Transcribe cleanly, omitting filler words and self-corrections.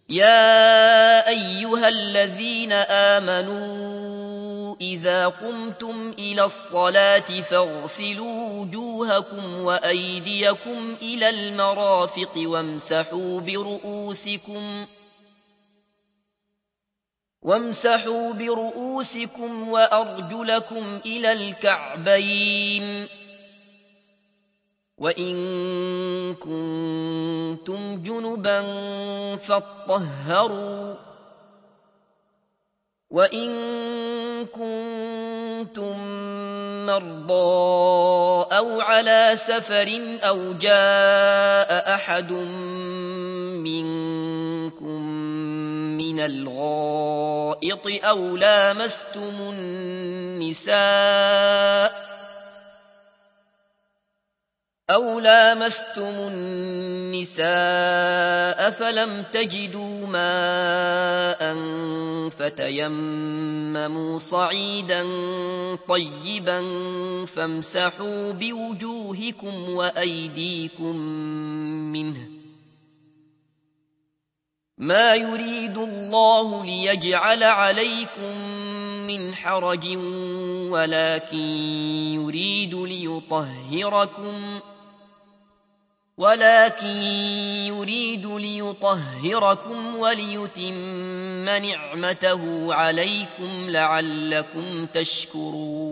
يا أيها الذين آمنوا إذا قمتم إلى الصلاة فاغسلوا وجوهكم وأيديكم إلى المرافق وامسحوا برؤوسكم وأرجلكم إلى الكعبين، وإن كنتم جنبا فاطهروا، وإن كنتم مرضى أو على سفر أو جاء أحد منكم من الغائط أو لامستم النساء فلم تجدوا ماء فتيمموا صعيدا طيبا فامسحوا بوجوهكم وأيديكم منه، ما يريد الله ليجعل عليكم من حرج ولكن يريد ليطهركم وليتم نعمته عليكم لعلكم تشكرون.